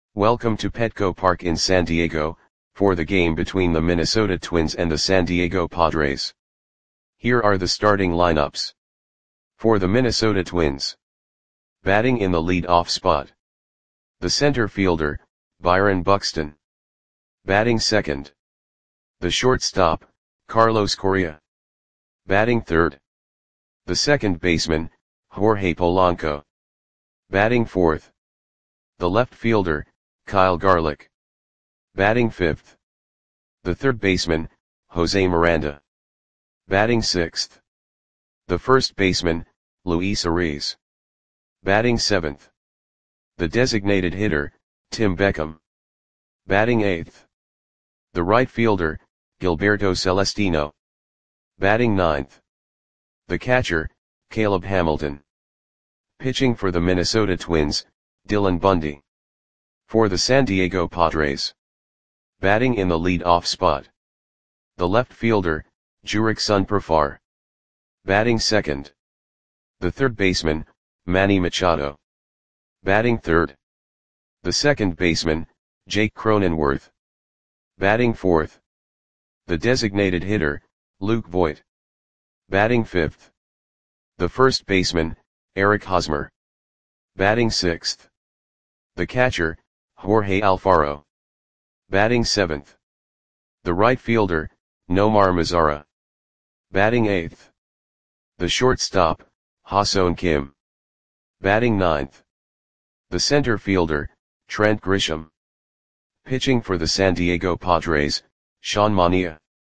Welcome to Petco Park in San Diego, for the game between the Minnesota Twins and the San Diego Padres. Here are the starting lineups. For the Minnesota Twins. Batting in the lead-off spot. The center fielder, Byron Buxton. Batting second. The shortstop, Carlos Correa. Batting third. The second baseman, Jorge Polanco. Batting fourth. The left fielder, Kyle Garlick. Batting fifth. The third baseman, Jose Miranda. Batting sixth. The first baseman, Luis Arraez. Batting seventh. The designated hitter, Tim Beckham. Batting eighth. The right fielder, Gilberto Celestino. Batting ninth. The catcher, Caleb Hamilton. Pitching for the Minnesota Twins, Dylan Bundy. For the San Diego Padres. Batting in the lead-off spot. The left fielder, Jurickson Profar. Batting second. The third baseman, Manny Machado. Batting third. The second baseman, Jake Cronenworth. Batting fourth. The designated hitter, Luke Voit. Batting fifth. The first baseman, Eric Hosmer. Batting sixth. The catcher, Jorge Alfaro. Batting seventh. The right fielder, Nomar Mazara. Batting eighth. The shortstop, Ha-Seong Kim. Batting ninth. The center fielder, Trent Grisham. Pitching for the San Diego Padres, Sean Manaea.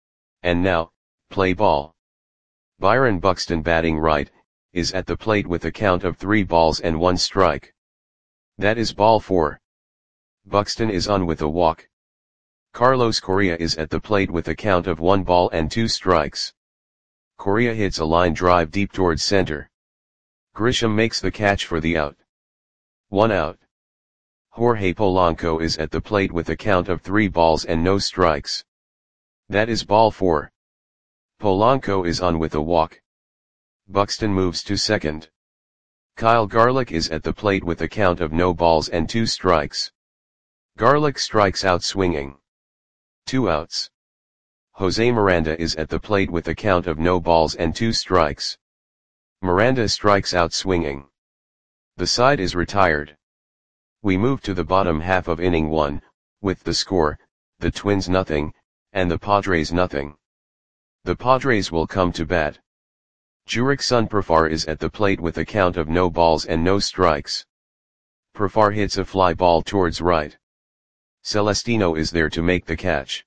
And now, play ball. Byron Buxton batting right, is at the plate with a count of 3 balls and 1 strike. That is ball 4. Buxton is on with a walk. Carlos Correa is at the plate with a count of 1 ball and 2 strikes. Correa hits a line drive deep towards center. Grisham makes the catch for the out. 1 out. Jorge Polanco is at the plate with a count of 3 balls and no strikes. That is ball 4. Polanco is on with a walk. Buxton moves to second. Kyle Garlick is at the plate with a count of no balls and 2 strikes. Garlick strikes out swinging. 2 outs. Jose Miranda is at the plate with a count of no balls and 2 strikes. Miranda strikes out swinging. The side is retired. We move to the bottom half of inning 1, with the score, the Twins nothing, and the Padres nothing. The Padres will come to bat. Jurickson Profar is at the plate with a count of no balls and no strikes. Profar hits a fly ball towards right. Celestino is there to make the catch.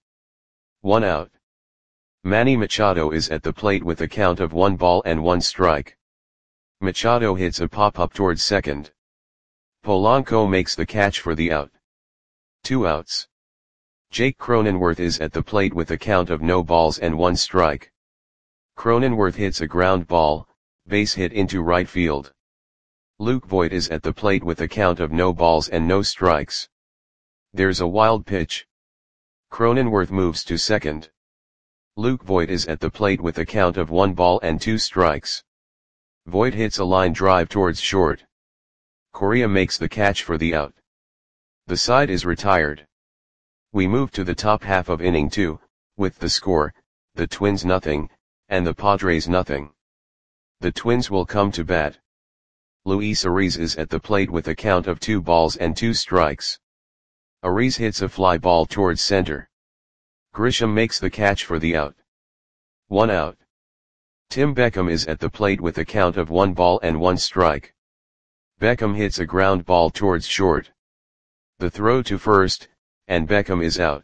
1 out. Manny Machado is at the plate with a count of 1 ball and 1 strike. Machado hits a pop-up towards second. Polanco makes the catch for the out. 2 outs. Jake Cronenworth is at the plate with a count of no balls and 1 strike. Cronenworth hits a ground ball, base hit into right field. Luke Voit is at the plate with a count of no balls and no strikes. There's a wild pitch. Cronenworth moves to second. Luke Voit is at the plate with a count of 1 ball and 2 strikes. Voit hits a line drive towards short. Correa makes the catch for the out. The side is retired. We move to the top half of inning 2, with the score, the Twins nothing, and the Padres nothing. The Twins will come to bat. Luis Arraez is at the plate with a count of 2 balls and 2 strikes. Arraez hits a fly ball towards center. Grisham makes the catch for the out. 1 out. Tim Beckham is at the plate with a count of 1 ball and 1 strike. Beckham hits a ground ball towards short. The throw to first, and Beckham is out.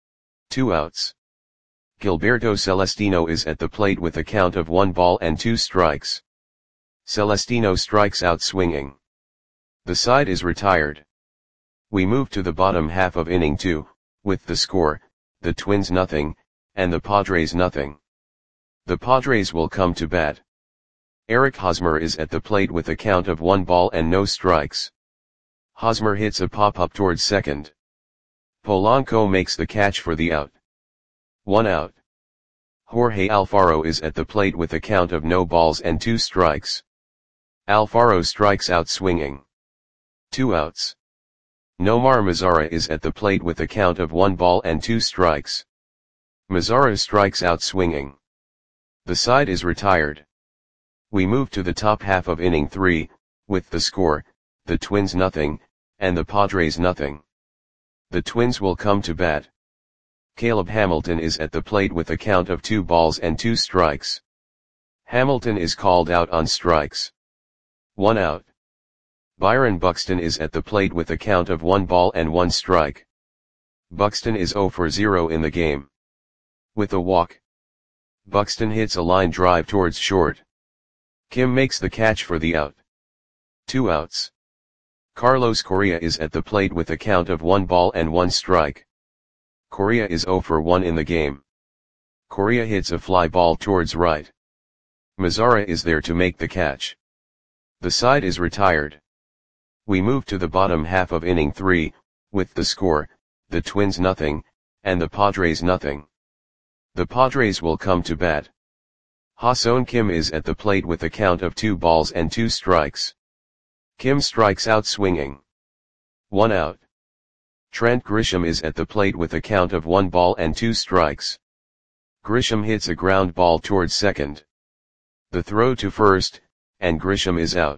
2 outs. Gilberto Celestino is at the plate with a count of 1 ball and 2 strikes. Celestino strikes out swinging. The side is retired. We move to the bottom half of inning 2, with the score, the Twins nothing, and the Padres nothing. The Padres will come to bat. Eric Hosmer is at the plate with a count of 1 ball and no strikes. Hosmer hits a pop-up towards second. Polanco makes the catch for the out. 1 out. Jorge Alfaro is at the plate with a count of no balls and 2 strikes. Alfaro strikes out swinging. 2 outs. Nomar Mazara is at the plate with a count of 1 ball and 2 strikes. Mazara strikes out swinging. The side is retired. We move to the top half of inning 3, with the score, the Twins nothing, and the Padres nothing. The Twins will come to bat. Caleb Hamilton is at the plate with a count of 2 balls and 2 strikes. Hamilton is called out on strikes. 1 out. Byron Buxton is at the plate with a count of 1 ball and 1 strike. Buxton is 0 for 0 in the game. With a walk, Buxton hits a line drive towards short. Kim makes the catch for the out. 2 outs. Carlos Correa is at the plate with a count of 1 ball and 1 strike. Correa is 0 for 1 in the game. Correa hits a fly ball towards right. Mazara is there to make the catch. The side is retired. We move to the bottom half of inning 3, with the score, the Twins nothing, and the Padres nothing. The Padres will come to bat. Ha-Seong Kim is at the plate with a count of 2 balls and 2 strikes. Kim strikes out swinging. 1 out. Trent Grisham is at the plate with a count of 1 ball and 2 strikes. Grisham hits a ground ball towards second. The throw to first, and Grisham is out.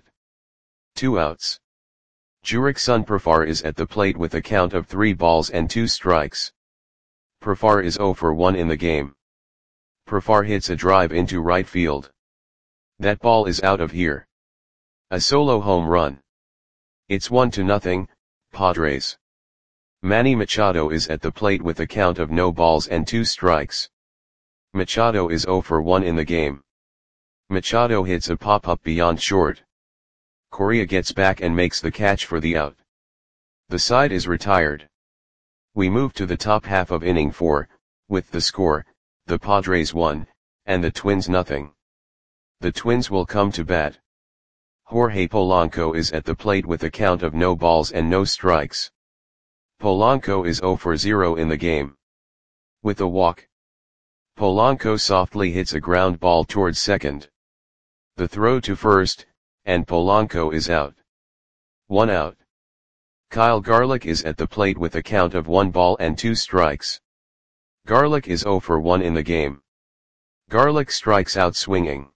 2 outs. Jurickson Profar is at the plate with a count of 3 balls and 2 strikes. Profar is 0 for 1 in the game. Profar hits a drive into right field. That ball is out of here. A solo home run. It's 1-0, Padres. Manny Machado is at the plate with a count of no balls and 2 strikes. Machado is 0 for 1 in the game. Machado hits a pop-up beyond short. Correa gets back and makes the catch for the out. The side is retired. We move to the top half of inning 4, with the score, the Padres 1, and the Twins nothing. The Twins will come to bat. Jorge Polanco is at the plate with a count of no balls and no strikes. Polanco is 0 for 0 in the game. With a walk, Polanco softly hits a ground ball towards second. The throw to first, and Polanco is out. 1 out. Kyle Garlick is at the plate with a count of 1 ball and 2 strikes. Garlick is 0 for 1 in the game. Garlick strikes out swinging.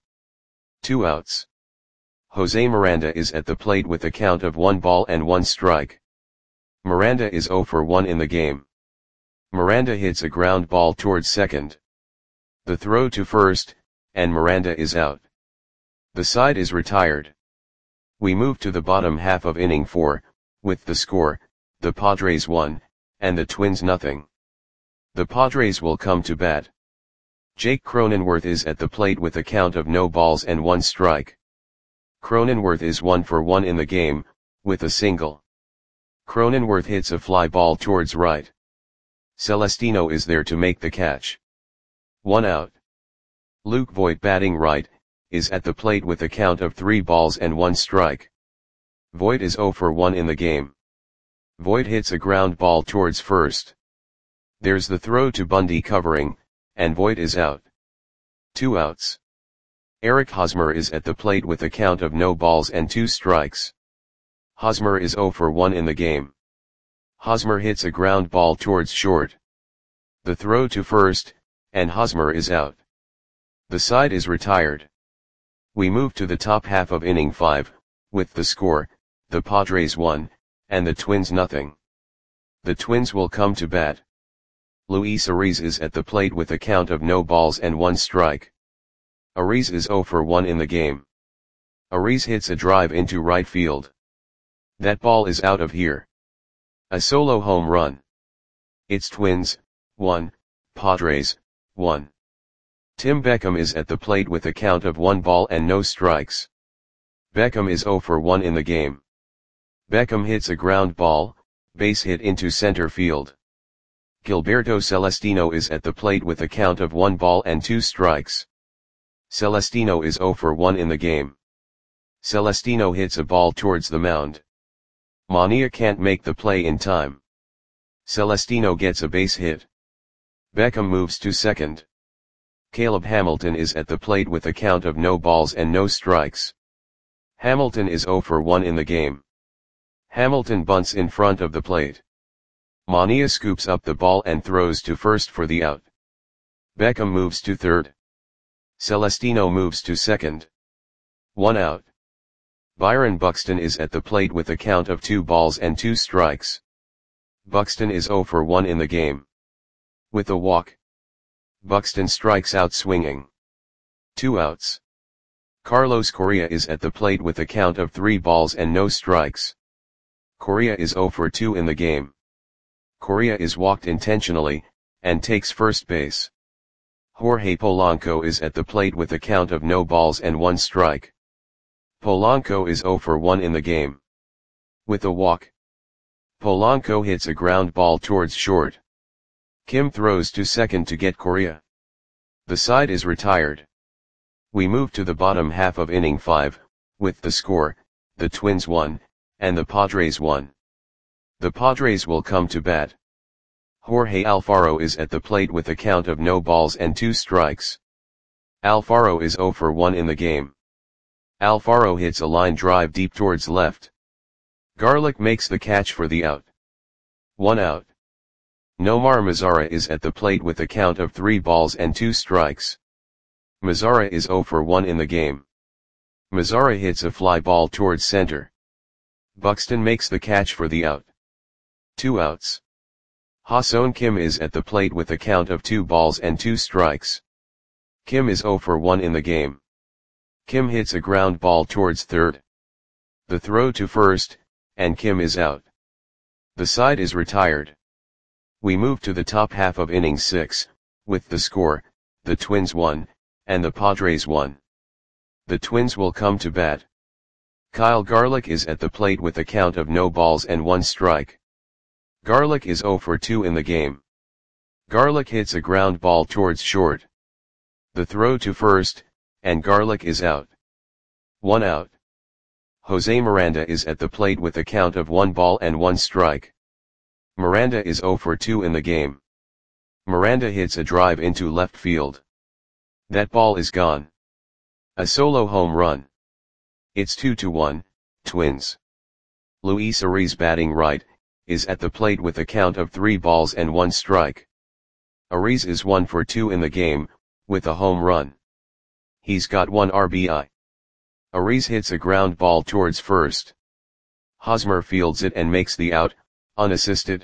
2 outs. Jose Miranda is at the plate with a count of 1 ball and 1 strike. Miranda is 0 for 1 in the game. Miranda hits a ground ball towards second. The throw to first, and Miranda is out. The side is retired. We move to the bottom half of inning 4, with the score, the Padres 1, and the Twins nothing. The Padres will come to bat. Jake Cronenworth is at the plate with a count of no balls and 1 strike. Cronenworth is 1 for 1 in the game, with a single. Cronenworth hits a fly ball towards right. Celestino is there to make the catch. 1 out. Luke Voit, batting right, is at the plate with a count of 3 balls and 1 strike. Voit is 0 for 1 in the game. Voit hits a ground ball towards first. There's the throw to Bundy covering, and Voit is out. 2 outs. Eric Hosmer is at the plate with a count of no balls and 2 strikes. Hosmer is 0 for 1 in the game. Hosmer hits a ground ball towards short. The throw to first, and Hosmer is out. The side is retired. We move to the top half of inning 5, with the score, the Padres 1, and the Twins nothing. The Twins will come to bat. Luis Ariz is at the plate with a count of no balls and 1 strike. Ariz is 0 for 1 in the game. Ariz hits a drive into right field. That ball is out of here. A solo home run. It's Twins 1, Padres 1. Tim Beckham is at the plate with a count of 1 ball and no strikes. Beckham is 0 for 1 in the game. Beckham hits a ground ball, base hit into center field. Gilberto Celestino is at the plate with a count of 1 ball and 2 strikes. Celestino is 0 for 1 in the game. Celestino hits a ball towards the mound. Mania can't make the play in time. Celestino gets a base hit. Beckham moves to second. Caleb Hamilton is at the plate with a count of no balls and no strikes. Hamilton is 0 for 1 in the game. Hamilton bunts in front of the plate. Mania scoops up the ball and throws to first for the out. Beckham moves to third. Celestino moves to second. 1 out. Byron Buxton is at the plate with a count of 2 balls and 2 strikes. Buxton is 0 for 1 in the game. With a walk, Buxton strikes out swinging. 2 outs. Carlos Correa is at the plate with a count of 3 balls and no strikes. Correa is 0 for 2 in the game. Correa is walked intentionally, and takes first base. Jorge Polanco is at the plate with a count of no balls and 1 strike. Polanco is 0 for 1 in the game. With a walk, Polanco hits a ground ball towards short. Kim throws to second to get Correa. The side is retired. We move to the bottom half of inning 5, with the score, the Twins 1, and the Padres 1. The Padres will come to bat. Jorge Alfaro is at the plate with a count of no balls and 2 strikes. Alfaro is 0 for 1 in the game. Alfaro hits a line drive deep towards left. Garlick makes the catch for the out. 1 out. Nomar Mazara is at the plate with a count of 3 balls and 2 strikes. Mazara is 0 for 1 in the game. Mazara hits a fly ball towards center. Buxton makes the catch for the out. 2 outs. Ha-Seong Kim is at the plate with a count of 2 balls and 2 strikes. Kim is 0 for 1 in the game. Kim hits a ground ball towards third. The throw to first, and Kim is out. The side is retired. We move to the top half of inning 6, with the score, the Twins 1, and the Padres 1. The Twins will come to bat. Kyle Garlick is at the plate with a count of no balls and 1 strike. Garlick is 0 for 2 in the game. Garlick hits a ground ball towards short. The throw to first, and Garlick is out. 1 out. Jose Miranda is at the plate with a count of 1 ball and 1 strike. Miranda is 0 for 2 in the game. Miranda hits a drive into left field. That ball is gone. A solo home run. It's 2-1, Twins. Luis Ariz, batting right, is at the plate with a count of 3 balls and 1 strike. Ariz is 1 for 2 in the game, with a home run. He's got 1 RBI. Ariz hits a ground ball towards first. Hosmer fields it and makes the out, unassisted.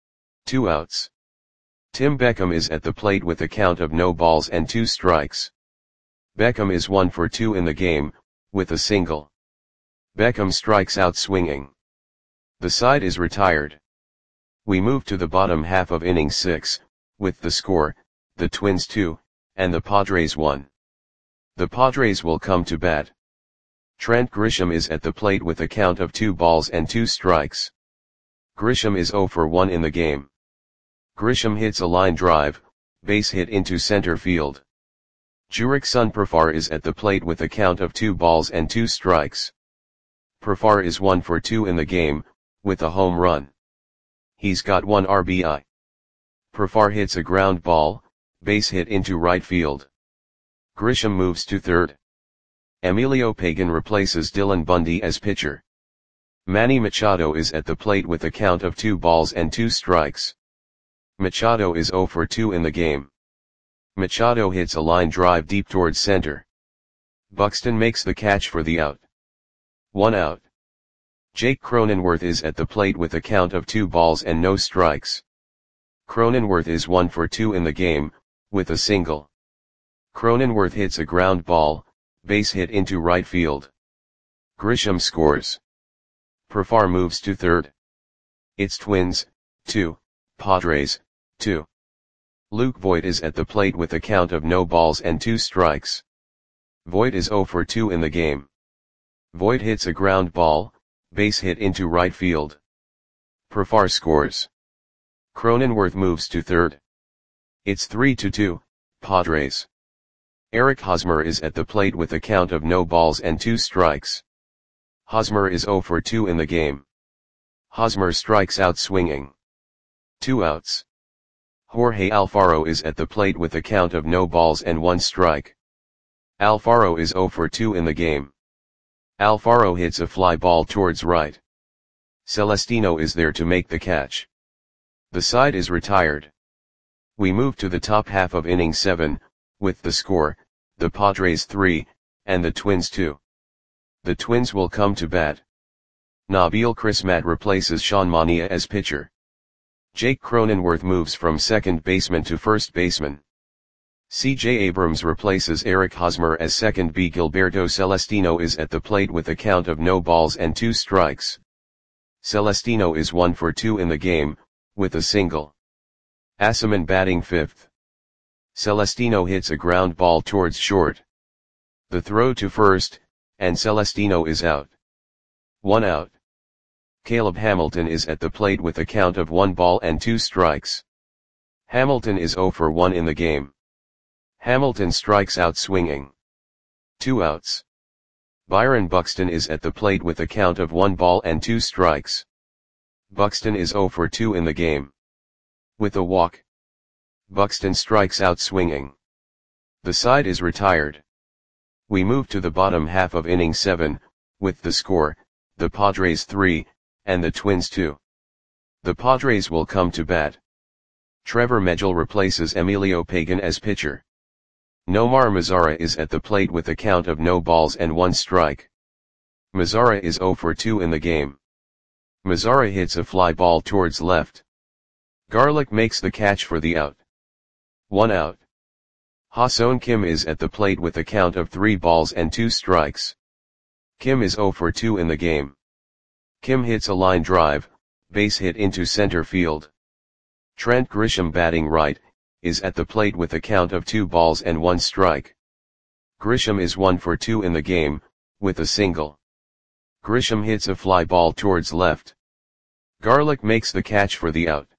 2 outs. Tim Beckham is at the plate with a count of no balls and 2 strikes. Beckham is 1 for 2 in the game, with a single. Beckham strikes out swinging. The side is retired. We move to the bottom half of inning 6, with the score, the Twins 2, and the Padres 1. The Padres will come to bat. Trent Grisham is at the plate with a count of 2 balls and 2 strikes. Grisham is 0 for 1 in the game. Grisham hits a line drive, base hit into center field. Jurickson Profar is at the plate with a count of 2 balls and 2 strikes. Profar is 1 for 2 in the game, with a home run. He's got 1 RBI. Profar hits a ground ball, base hit into right field. Grisham moves to third. Emilio Pagan replaces Dylan Bundy as pitcher. Manny Machado is at the plate with a count of 2 balls and 2 strikes. Machado is 0 for 2 in the game. Machado hits a line drive deep towards center. Buxton makes the catch for the out. 1 out. Jake Cronenworth is at the plate with a count of 2 balls and no strikes. Cronenworth is 1 for 2 in the game, with a single. Cronenworth hits a ground ball, base hit into right field. Grisham scores. Profar moves to third. It's Twins, 2, Padres, 2. Luke Voit is at the plate with a count of no balls and 2 strikes. Voit is 0 for 2 in the game. Voit hits a ground ball, base hit into right field. Profar scores. Cronenworth moves to third. It's 3-2, Padres. Eric Hosmer is at the plate with a count of no balls and 2 strikes. Hosmer is 0 for 2 in the game. Hosmer strikes out swinging. 2 outs. Jorge Alfaro is at the plate with a count of no balls and 1 strike. Alfaro is 0 for 2 in the game. Alfaro hits a fly ball towards right. Celestino is there to make the catch. The side is retired. We move to the top half of inning 7, with the score, the Padres 3, and the Twins 2. The Twins will come to bat. Nabil Crismatt replaces Sean Manaea as pitcher. Jake Cronenworth moves from second baseman to first baseman. C.J. Abrams replaces Eric Hosmer as second B. Gilberto Celestino is at the plate with a count of no balls and 2 strikes. Celestino is 1 for 2 in the game, with a single. Asaman batting 5th. Celestino hits a ground ball towards short. The throw to first, and Celestino is out. 1 out. Caleb Hamilton is at the plate with a count of 1 ball and 2 strikes. Hamilton is 0 for 1 in the game. Hamilton strikes out swinging. 2 outs. Byron Buxton is at the plate with a count of 1 ball and 2 strikes. Buxton is 0 for 2 in the game. With a walk, Buxton strikes out swinging. The side is retired. We move to the bottom half of inning 7, with the score, the Padres 3, and the Twins 2. The Padres will come to bat. Trevor Megill replaces Emilio Pagan as pitcher. Nomar Mazara is at the plate with a count of no balls and 1 strike. Mazara is 0 for 2 in the game. Mazara hits a fly ball towards left. Garlick makes the catch for the out. 1 out. Ha-Seong Kim is at the plate with a count of 3 balls and 2 strikes. Kim is 0 for 2 in the game. Kim hits a line drive, base hit into center field. Trent Grisham batting right, is at the plate with a count of 2 balls and 1 strike. Grisham is 1 for 2 in the game, with a single. Grisham hits a fly ball towards left. Garlick makes the catch for the out.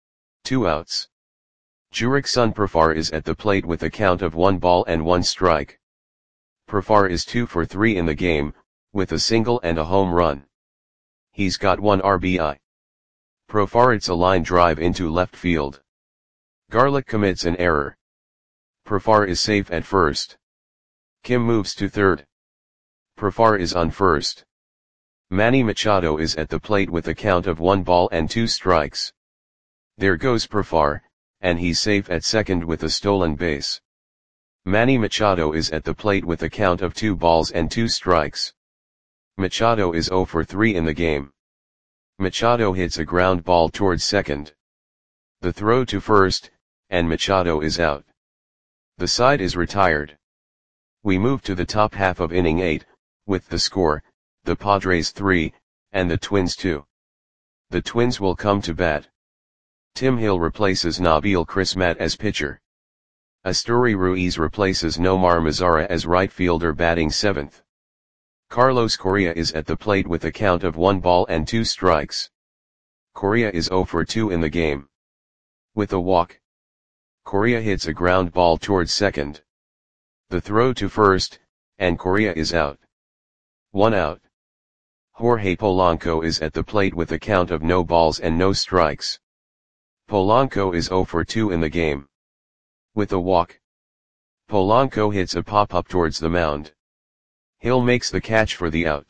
2 outs. Jurickson Profar is at the plate with a count of 1 ball and 1 strike. Profar is 2 for 3 in the game, with a single and a home run. He's got 1 RBI. Profar hits a line drive into left field. Garlick commits an error. Profar is safe at first. Kim moves to third. Profar is on first. Manny Machado is at the plate with a count of 1 ball and 2 strikes. There goes Profar, and he's safe at second with a stolen base. Manny Machado is at the plate with a count of 2 balls and 2 strikes. Machado is 0 for 3 in the game. Machado hits a ground ball towards second. The throw to first, and Machado is out. The side is retired. We move to the top half of inning 8, with the score, the Padres 3, and the Twins 2. The Twins will come to bat. Tim Hill replaces Nabil Crismatt as pitcher. Asturi Ruiz replaces Nomar Mazara as right fielder batting 7th. Carlos Correa is at the plate with a count of 1 ball and 2 strikes. Correa is 0 for 2 in the game. With a walk, Correa hits a ground ball towards second. The throw to first, and Correa is out. 1 out. Jorge Polanco is at the plate with a count of no balls and no strikes. Polanco is 0 for 2 in the game. With a walk, Polanco hits a pop-up towards the mound. Hill makes the catch for the out.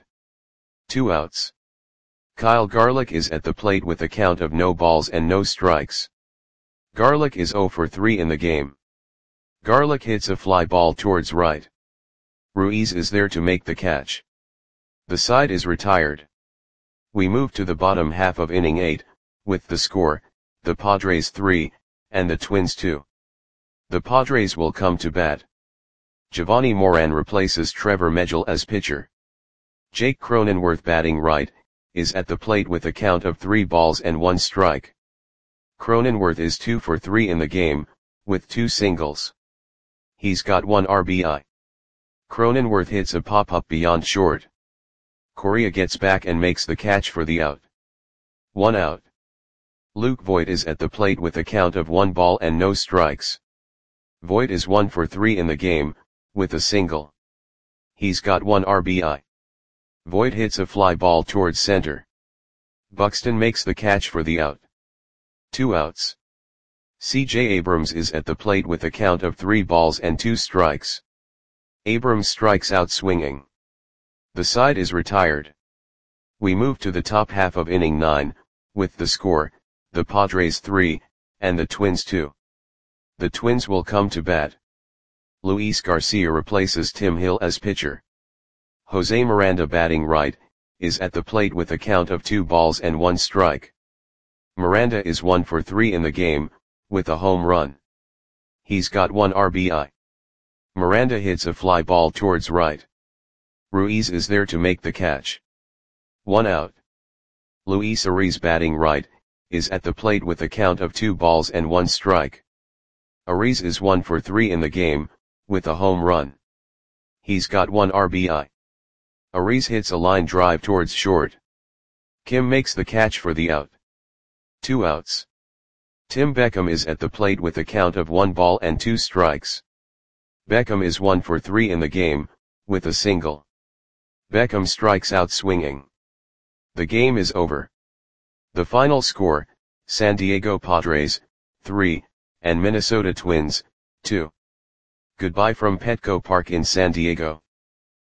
2 outs. Kyle Garlick is at the plate with a count of no balls and no strikes. Garlick is 0 for 3 in the game. Garlick hits a fly ball towards right. Ruiz is there to make the catch. The side is retired. We move to the bottom half of inning 8, with the score, the Padres 3, and the Twins 2. The Padres will come to bat. Giovanni Moran replaces Trevor Megill as pitcher. Jake Cronenworth batting right, is at the plate with a count of 3 balls and 1 strike. Cronenworth is 2 for 3 in the game, with 2 singles. He's got 1 RBI. Cronenworth hits a pop-up beyond short. Correa gets back and makes the catch for the out. 1 out. Luke Voit is at the plate with a count of 1 ball and no strikes. Voit is 1 for 3 in the game, with a single. He's got 1 RBI. Voit hits a fly ball towards center. Buxton makes the catch for the out. 2 outs. C.J. Abrams is at the plate with a count of 3 balls and 2 strikes. Abrams strikes out swinging. The side is retired. We move to the top half of inning 9, with the score, the Padres 3, and the Twins 2. The Twins will come to bat. Luis Garcia replaces Tim Hill as pitcher. Jose Miranda, batting right, is at the plate with a count of 2 balls and 1 strike. Miranda is 1 for 3 in the game, with a home run. He's got 1 RBI. Miranda hits a fly ball towards right. Ruiz is there to make the catch. 1 out. Luis Ariz, batting right, is at the plate with a count of 2 balls and 1 strike. Ariz is 1 for 3 in the game, with a home run. He's got 1 RBI. Ariz hits a line drive towards short. Kim makes the catch for the out. 2 outs. Tim Beckham is at the plate with a count of 1 ball and 2 strikes. Beckham is 1 for 3 in the game, with a single. Beckham strikes out swinging. The game is over. The final score, San Diego Padres, 3, and Minnesota Twins, 2. Goodbye from Petco Park in San Diego.